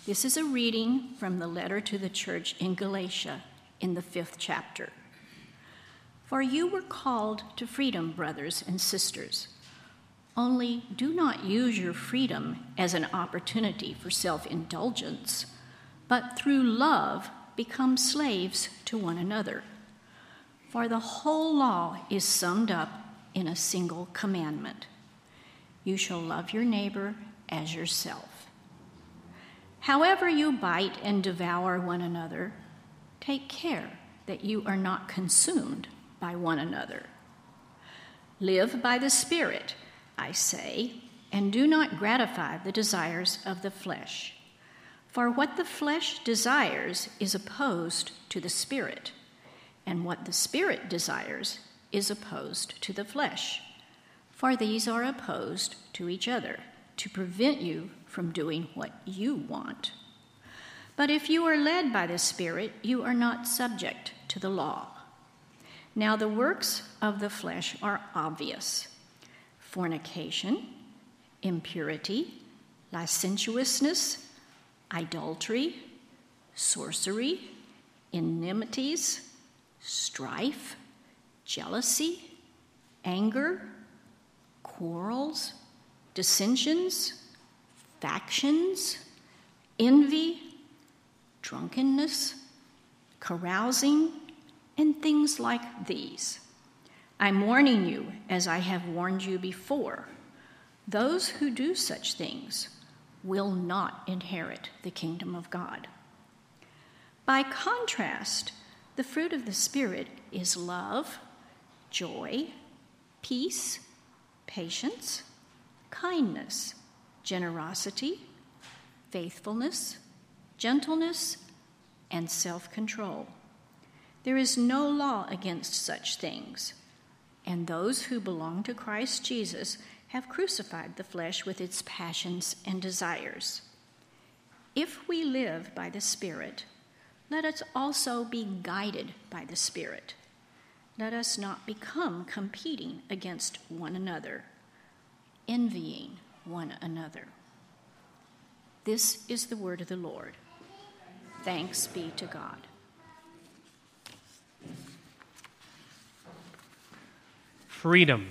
This is a reading from the letter to the church in Galatia in the 5th chapter. For you were called to freedom, brothers and sisters. Only do not use your freedom as an opportunity for self-indulgence, but through love become slaves to one another. For the whole law is summed up in a single commandment. You shall love your neighbor as yourself. However you bite and devour one another, take care that you are not consumed by one another. Live by the Spirit, I say, and do not gratify the desires of the flesh. For what the flesh desires is opposed to the Spirit, and what the Spirit desires is opposed to the flesh. For these are opposed to each other, to prevent you from doing what you want. But if you are led by the Spirit, you are not subject to the law. Now the works of the flesh are obvious: fornication, impurity, licentiousness, idolatry, sorcery, enmities, strife, jealousy, anger, quarrels, dissensions, factions, envy, drunkenness, carousing, and things like these. I'm warning you, as I have warned you before. Those who do such things will not inherit the kingdom of God. By contrast, the fruit of the Spirit is love, joy, peace, patience, kindness, generosity, faithfulness, gentleness, and self-control. There is no law against such things, and those who belong to Christ Jesus have crucified the flesh with its passions and desires. If we live by the Spirit, let us also be guided by the Spirit. Let us not become competing against one another, envying one another. This is the word of the Lord. Thanks be to God. Freedom.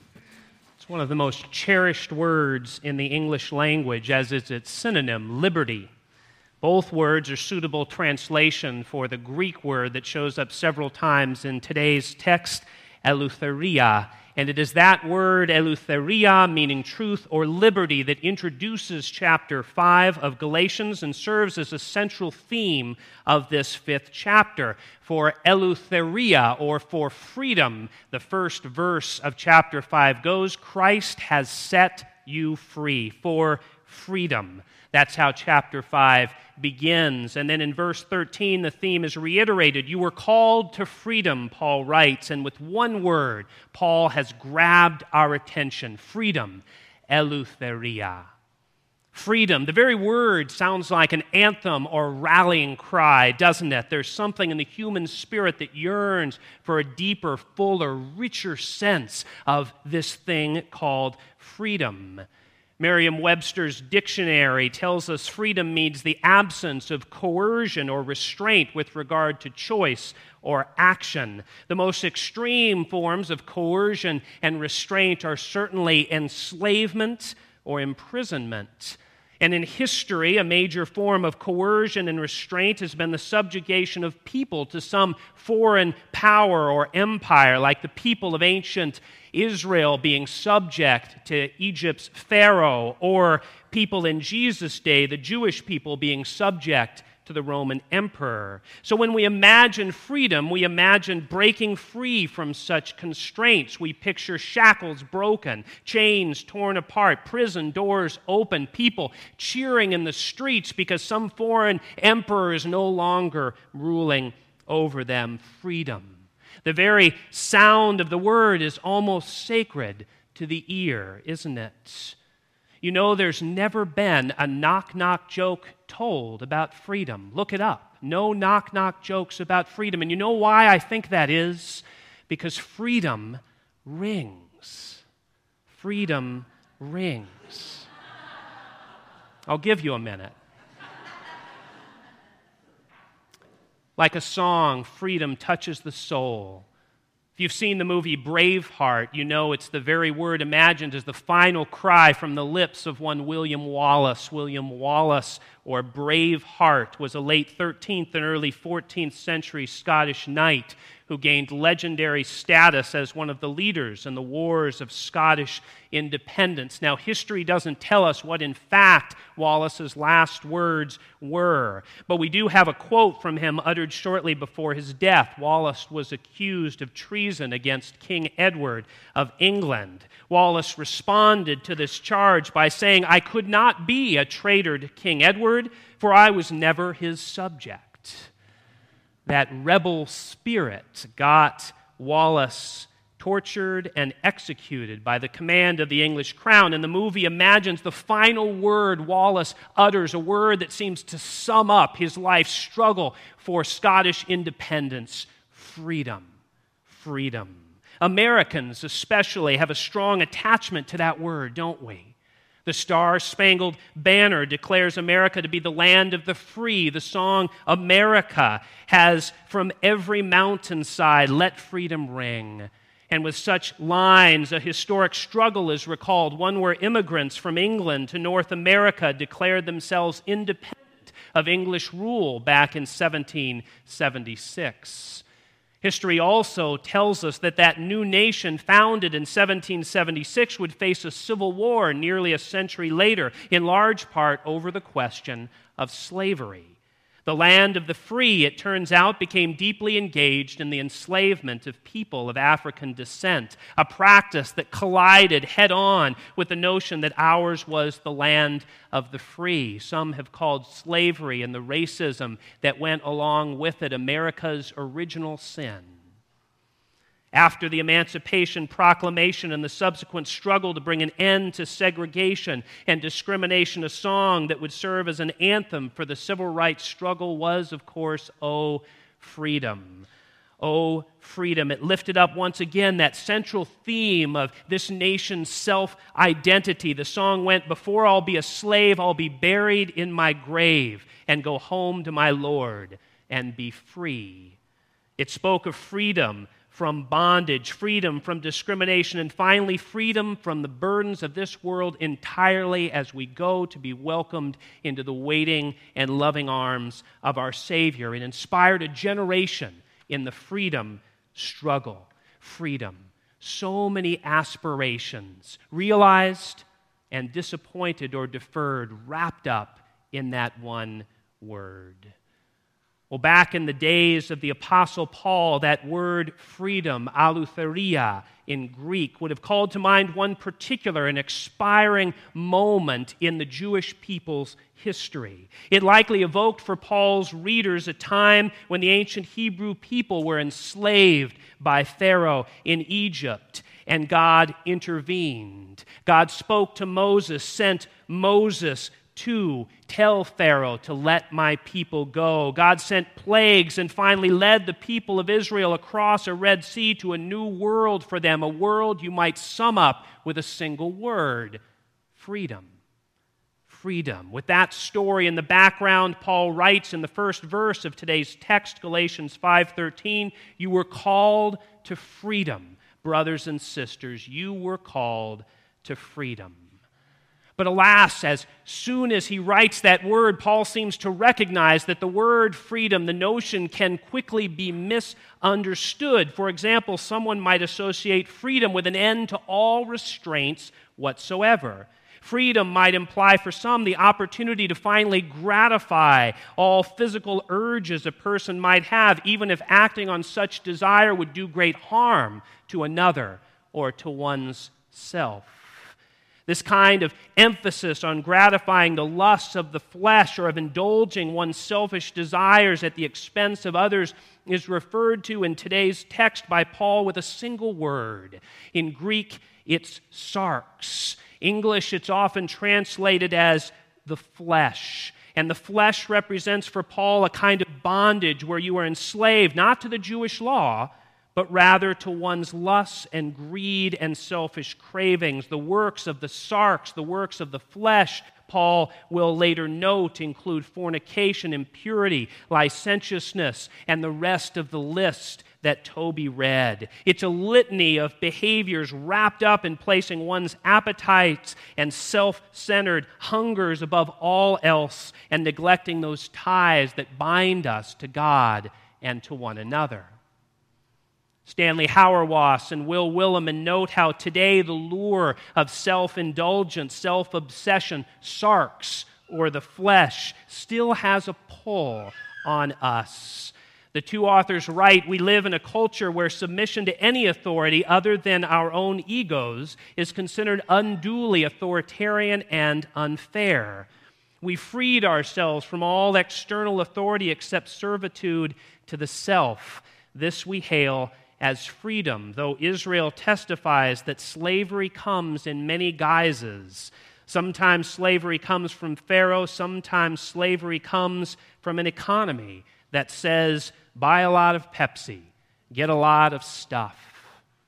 It's one of the most cherished words in the English language, as is its synonym, liberty. Both words are suitable translation for the Greek word that shows up several times in today's text, eleutheria. And it is that word, eleutheria, meaning truth or liberty, that introduces chapter 5 of Galatians and serves as a central theme of this 5th chapter. For eleutheria, or for freedom, the first verse of chapter 5 goes, Christ has set you free for freedom. That's how chapter 5 begins. And then in verse 13, the theme is reiterated. You were called to freedom, Paul writes, and with one word, Paul has grabbed our attention. Freedom, eleutheria. Freedom, the very word sounds like an anthem or rallying cry, doesn't it? There's something in the human spirit that yearns for a deeper, fuller, richer sense of this thing called freedom. Merriam-Webster's dictionary tells us freedom means the absence of coercion or restraint with regard to choice or action. The most extreme forms of coercion and restraint are certainly enslavement or imprisonment. And in history, a major form of coercion and restraint has been the subjugation of people to some foreign power or empire, like the people of ancient Israel being subject to Egypt's Pharaoh, or people in Jesus' day, the Jewish people, being subject to the Roman emperor. So when we imagine freedom, we imagine breaking free from such constraints. We picture shackles broken, chains torn apart, prison doors open, people cheering in the streets because some foreign emperor is no longer ruling over them. Freedom. The very sound of the word is almost sacred to the ear, isn't it? You know, there's never been a knock-knock joke told about freedom. Look it up. No knock-knock jokes about freedom. And you know why I think that is? Because freedom rings. Freedom rings. I'll give you a minute. Like a song, freedom touches the soul. If you've seen the movie Braveheart, you know it's the very word imagined as the final cry from the lips of one William Wallace. William Wallace, or Braveheart, was a late 13th and early 14th century Scottish knight who gained legendary status as one of the leaders in the wars of Scottish independence. Now, history doesn't tell us what, in fact, Wallace's last words were, but we do have a quote from him uttered shortly before his death. Wallace was accused of treason against King Edward of England. Wallace responded to this charge by saying, "I could not be a traitor to King Edward, for I was never his subject." That rebel spirit got Wallace tortured and executed by the command of the English crown. And the movie imagines the final word Wallace utters, a word that seems to sum up his life's struggle for Scottish independence: freedom. Freedom. Americans especially have a strong attachment to that word, don't we? The Star-Spangled Banner declares America to be the land of the free. The song America has, "From every mountainside, let freedom ring." And with such lines, a historic struggle is recalled, one where immigrants from England to North America declared themselves independent of English rule back in 1776. History also tells us that that new nation founded in 1776 would face a civil war nearly a century later, in large part over the question of slavery. The land of the free, it turns out, became deeply engaged in the enslavement of people of African descent, a practice that collided head-on with the notion that ours was the land of the free. Some have called slavery and the racism that went along with it America's original sin. After the Emancipation Proclamation and the subsequent struggle to bring an end to segregation and discrimination, a song that would serve as an anthem for the civil rights struggle was, of course, "Oh, Freedom." Oh, freedom. It lifted up once again that central theme of this nation's self-identity. The song went, "Before I'll be a slave, I'll be buried in my grave and go home to my Lord and be free." It spoke of freedom from bondage, freedom from discrimination, and finally, freedom from the burdens of this world entirely as we go to be welcomed into the waiting and loving arms of our Savior. It inspired a generation in the freedom struggle. Freedom. So many aspirations, realized and disappointed or deferred, wrapped up in that one word. Well, back in the days of the Apostle Paul, that word freedom, aleutheria in Greek, would have called to mind one particular and expiring moment in the Jewish people's history. It likely evoked for Paul's readers a time when the ancient Hebrew people were enslaved by Pharaoh in Egypt, and God intervened. God spoke to Moses, sent Moses to tell Pharaoh to let my people go. God sent plagues and finally led the people of Israel across a Red Sea to a new world for them, a world you might sum up with a single word: freedom. Freedom. With that story in the background, Paul writes in the first verse of today's text, Galatians 5:13, "You were called to freedom, brothers and sisters. You were called to freedom." But alas, as soon as he writes that word, Paul seems to recognize that the word freedom, the notion, can quickly be misunderstood. For example, someone might associate freedom with an end to all restraints whatsoever. Freedom might imply for some the opportunity to finally gratify all physical urges a person might have, even if acting on such desire would do great harm to another or to one's self. This kind of emphasis on gratifying the lusts of the flesh or of indulging one's selfish desires at the expense of others is referred to in today's text by Paul with a single word. In Greek, it's sarx. English, it's often translated as the flesh. And the flesh represents for Paul a kind of bondage where you are enslaved not to the Jewish law, but rather to one's lusts and greed and selfish cravings. The works of the sarx, the works of the flesh, Paul will later note, include fornication, impurity, licentiousness, and the rest of the list that Toby read. It's a litany of behaviors wrapped up in placing one's appetites and self-centered hungers above all else and neglecting those ties that bind us to God and to one another. Stanley Hauerwas and Will Willimon note how today the lure of self-indulgence, self-obsession, sarx, or the flesh, still has a pull on us. The two authors write, "We live in a culture where submission to any authority other than our own egos is considered unduly authoritarian and unfair. We freed ourselves from all external authority except servitude to the self. This we hail as freedom, though Israel testifies that slavery comes in many guises. Sometimes slavery comes from Pharaoh, sometimes slavery comes from an economy that says, buy a lot of Pepsi, get a lot of stuff."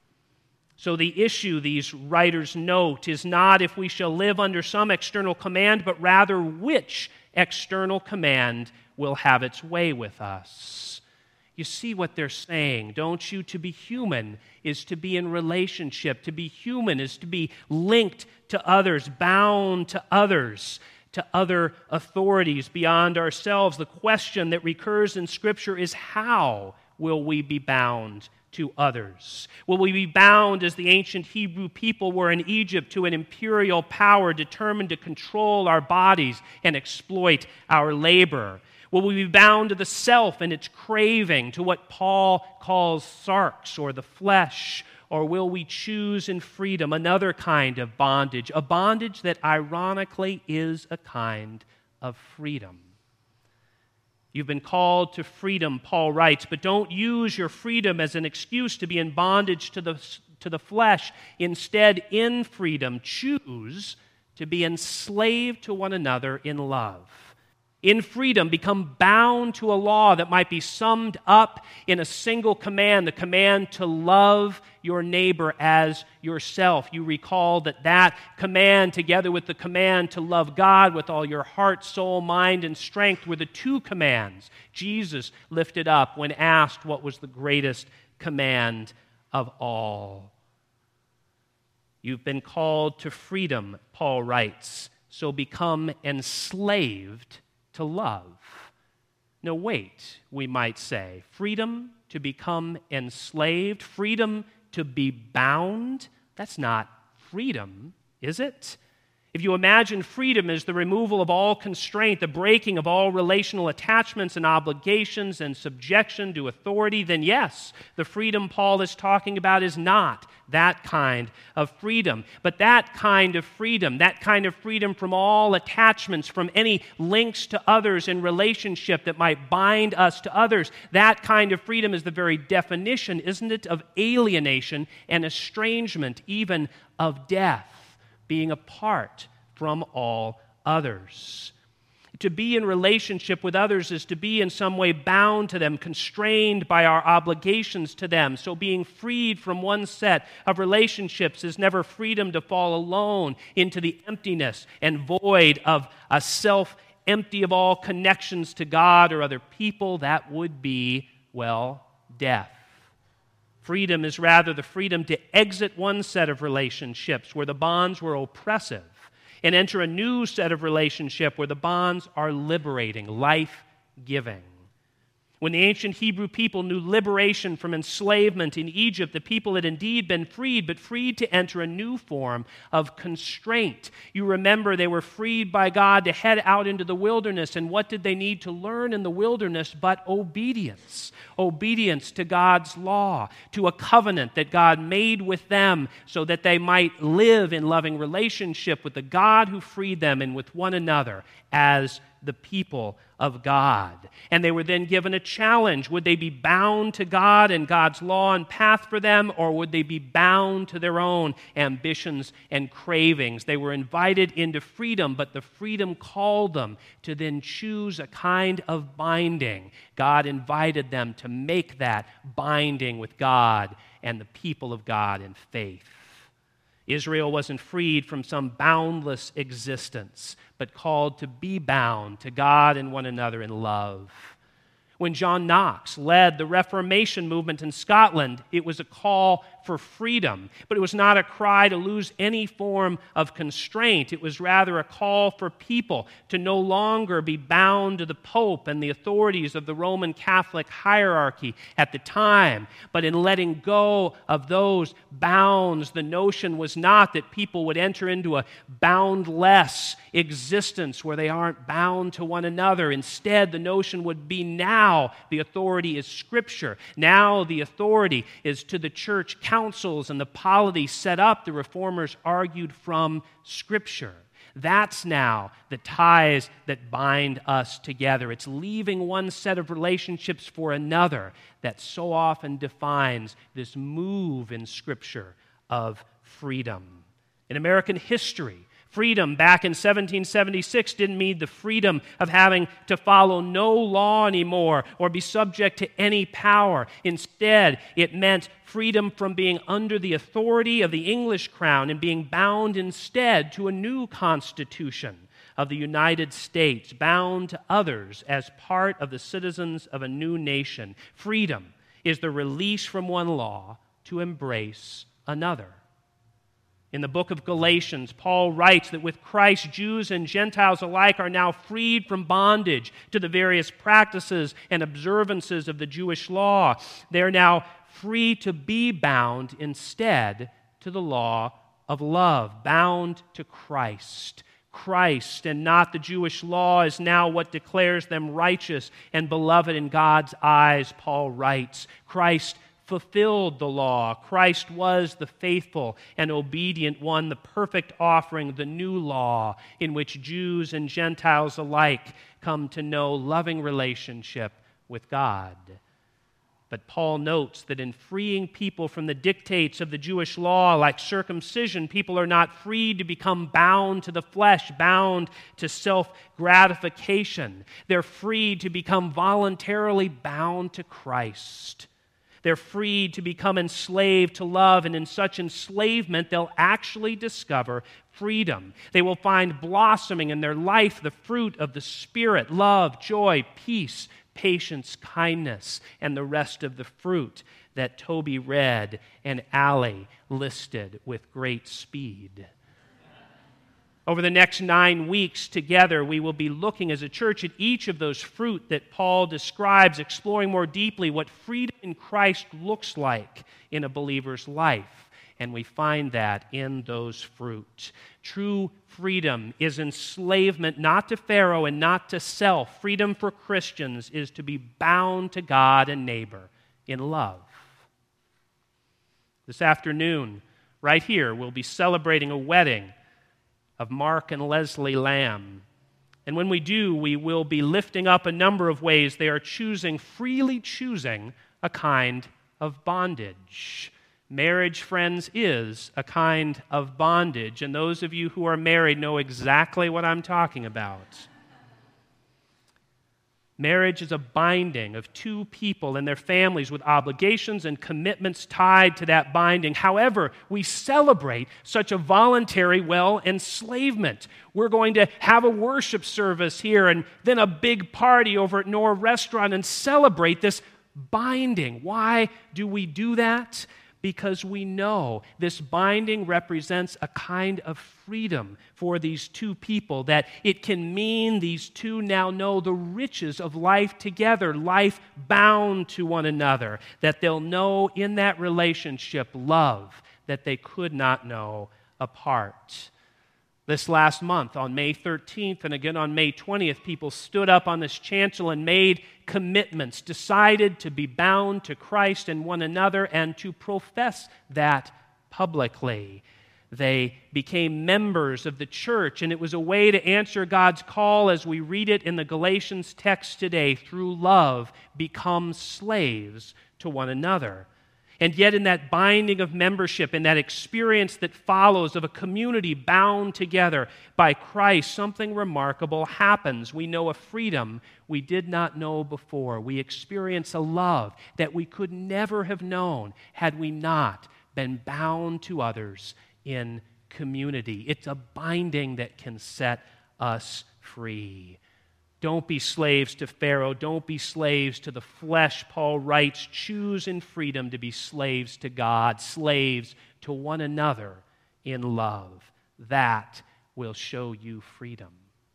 So the issue, these writers note, is not if we shall live under some external command, but rather which external command will have its way with us. You see what they're saying, don't you? To be human is to be in relationship. To be human is to be linked to others, bound to others, to other authorities beyond ourselves. The question that recurs in Scripture is, how will we be bound to others? Will we be bound, as the ancient Hebrew people were in Egypt, to an imperial power determined to control our bodies and exploit our labor? Will we be bound to the self and its craving, to what Paul calls sarx, or the flesh? Or will we choose in freedom another kind of bondage, a bondage that ironically is a kind of freedom? You've been called to freedom, Paul writes, but don't use your freedom as an excuse to be in bondage to the flesh. Instead, in freedom, choose to be enslaved to one another in love. In freedom, become bound to a law that might be summed up in a single command, the command to love your neighbor as yourself. You recall that command, together with the command to love God with all your heart, soul, mind, and strength, were the two commands Jesus lifted up when asked what was the greatest command of all. You've been called to freedom, Paul writes, so become enslaved to love. No, wait, we might say. Freedom to become enslaved, freedom to be bound, that's not freedom, is it? If you imagine freedom as the removal of all constraint, the breaking of all relational attachments and obligations and subjection to authority, then yes, the freedom Paul is talking about is not that kind of freedom. But that kind of freedom from all attachments, from any links to others in relationship that might bind us to others, that kind of freedom is the very definition, isn't it, of alienation and estrangement, even of death. Being apart from all others. To be in relationship with others is to be in some way bound to them, constrained by our obligations to them. So being freed from one set of relationships is never freedom to fall alone into the emptiness and void of a self empty of all connections to God or other people. That would be, well, death. Freedom is rather the freedom to exit one set of relationships where the bonds were oppressive and enter a new set of relationship where the bonds are liberating, life-giving. When the ancient Hebrew people knew liberation from enslavement in Egypt, the people had indeed been freed, but freed to enter a new form of constraint. You remember they were freed by God to head out into the wilderness, and what did they need to learn in the wilderness but obedience? Obedience to God's law, to a covenant that God made with them so that they might live in loving relationship with the God who freed them and with one another as the people of God. And they were then given a challenge. Would they be bound to God and God's law and path for them, or would they be bound to their own ambitions and cravings? They were invited into freedom, but the freedom called them to then choose a kind of binding. God invited them to make that binding with God and the people of God in faith. Israel wasn't freed from some boundless existence, but called to be bound to God and one another in love. When John Knox led the Reformation movement in Scotland, it was a call for freedom, but it was not a cry to lose any form of constraint. It was rather a call for people to no longer be bound to the Pope and the authorities of the Roman Catholic hierarchy at the time, but in letting go of those bounds, the notion was not that people would enter into a boundless existence where they aren't bound to one another. Instead, the notion would be now the authority is Scripture. Now the authority is to the church councils and the polity set up. The reformers argued from Scripture. That's now the ties that bind us together. It's leaving one set of relationships for another that so often defines this move in Scripture of freedom. In American history, freedom back in 1776 didn't mean the freedom of having to follow no law anymore or be subject to any power. Instead, it meant freedom from being under the authority of the English crown and being bound instead to a new constitution of the United States, bound to others as part of the citizens of a new nation. Freedom is the release from one law to embrace another. In the book of Galatians, Paul writes that with Christ, Jews and Gentiles alike are now freed from bondage to the various practices and observances of the Jewish law. They're now free to be bound instead to the law of love, bound to Christ. Christ and not the Jewish law is now what declares them righteous and beloved in God's eyes, Paul writes. Christ fulfilled the law. Christ was the faithful and obedient one, the perfect offering, the new law in which Jews and Gentiles alike come to know loving relationship with God. But Paul notes that in freeing people from the dictates of the Jewish law, like circumcision, people are not freed to become bound to the flesh, bound to self-gratification. They're freed to become voluntarily bound to Christ. They're freed to become enslaved to love, and in such enslavement, they'll actually discover freedom. They will find blossoming in their life the fruit of the Spirit, love, joy, peace, patience, kindness, and the rest of the fruit that Toby read and Allie listed with great speed. Over the next 9 weeks together, we will be looking as a church at each of those fruit that Paul describes, exploring more deeply what freedom in Christ looks like in a believer's life. And we find that in those fruit. True freedom is enslavement not to Pharaoh and not to self. Freedom for Christians is to be bound to God and neighbor in love. This afternoon, right here, we'll be celebrating a wedding of Mark and Leslie Lamb. And when we do, we will be lifting up a number of ways they are freely choosing a kind of bondage. Marriage, friends, is a kind of bondage, and those of you who are married know exactly what I'm talking about. Marriage is a binding of two people and their families with obligations and commitments tied to that binding. However, we celebrate such a voluntary, enslavement. We're going to have a worship service here and then a big party over at Nora Restaurant and celebrate this binding. Why do we do that? Because we know this binding represents a kind of freedom for these two people, that it can mean these two now know the riches of life together, life bound to one another, that they'll know in that relationship love that they could not know apart. This last month, on May 13th and again on May 20th, people stood up on this chancel and made commitments, decided to be bound to Christ and one another and to profess that publicly. They became members of the church, and it was a way to answer God's call as we read it in the Galatians text today, through love, become slaves to one another. And yet in that binding of membership, in that experience that follows of a community bound together by Christ, something remarkable happens. We know a freedom we did not know before. We experience a love that we could never have known had we not been bound to others in community. It's a binding that can set us free. Don't be slaves to Pharaoh. Don't be slaves to the flesh, Paul writes. Choose in freedom to be slaves to God, slaves to one another in love. That will show you freedom.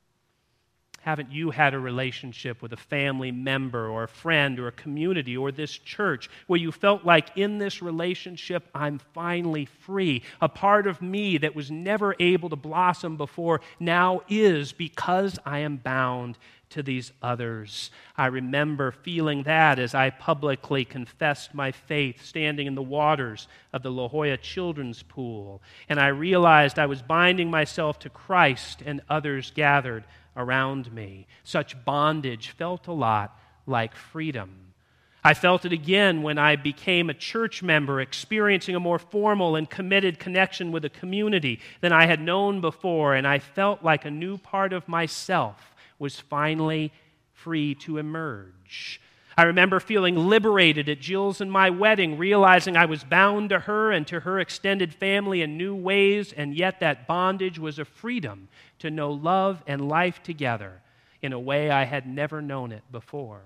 Haven't you had a relationship with a family member or a friend or a community or this church where you felt like in this relationship, I'm finally free? A part of me that was never able to blossom before now is because I am bound to these others. I remember feeling that as I publicly confessed my faith standing in the waters of the La Jolla Children's Pool. And I realized I was binding myself to Christ and others gathered around me. Such bondage felt a lot like freedom. I felt it again when I became a church member, experiencing a more formal and committed connection with a community than I had known before, and I felt like a new part of myself was finally free to emerge. I remember feeling liberated at Jill's and my wedding, realizing I was bound to her and to her extended family in new ways, and yet that bondage was a freedom to know love and life together in a way I had never known it before.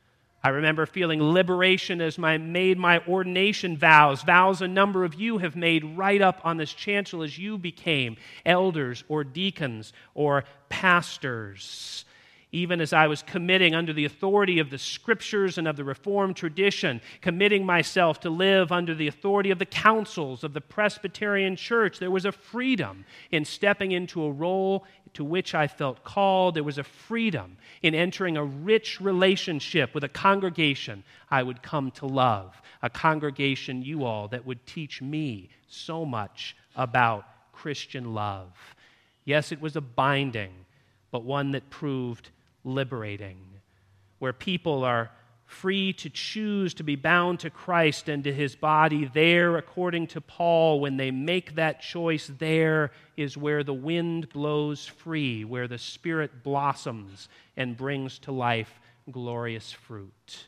I remember feeling liberation as I made my ordination vows a number of you have made right up on this chancel as you became elders or deacons or pastors. Even as I was committing under the authority of the Scriptures and of the Reformed tradition, committing myself to live under the authority of the councils of the Presbyterian Church, there was a freedom in stepping into a role to which I felt called. There was a freedom in entering a rich relationship with a congregation I would come to love, a congregation, you all, that would teach me so much about Christian love. Yes, it was a binding, but one that proved liberating, where people are free to choose to be bound to Christ and to his body. There, according to Paul, when they make that choice, there is where the wind blows free, where the Spirit blossoms and brings to life glorious fruit.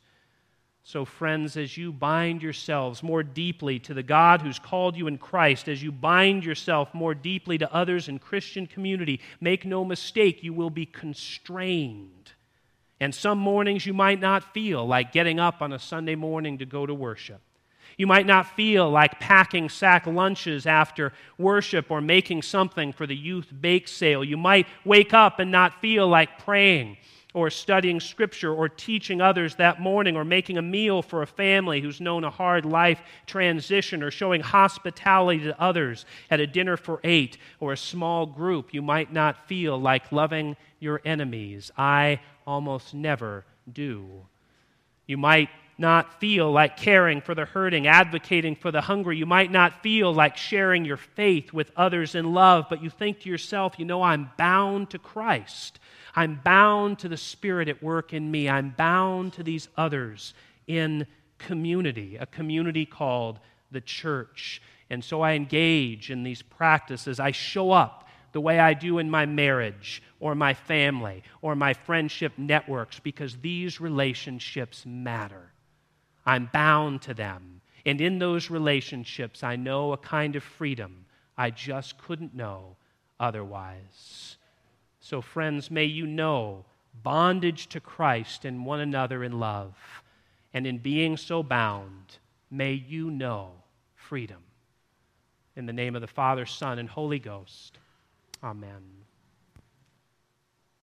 So, friends, as you bind yourselves more deeply to the God who's called you in Christ, as you bind yourself more deeply to others in Christian community, make no mistake, you will be constrained. And some mornings you might not feel like getting up on a Sunday morning to go to worship. You might not feel like packing sack lunches after worship or making something for the youth bake sale. You might wake up and not feel like praying or studying Scripture, or teaching others that morning, or making a meal for a family who's known a hard life transition, or showing hospitality to others at a dinner for 8 or a small group. You might not feel like loving your enemies. I almost never do. You might not feel like caring for the hurting, advocating for the hungry. You might not feel like sharing your faith with others in love, but you think to yourself, I'm bound to Christ. I'm bound to the Spirit at work in me. I'm bound to these others in community, a community called the church. And so I engage in these practices. I show up the way I do in my marriage or my family or my friendship networks because these relationships matter. I'm bound to them. And in those relationships, I know a kind of freedom I just couldn't know otherwise. So, friends, may you know bondage to Christ and one another in love. And in being so bound, may you know freedom. In the name of the Father, Son, and Holy Ghost, amen.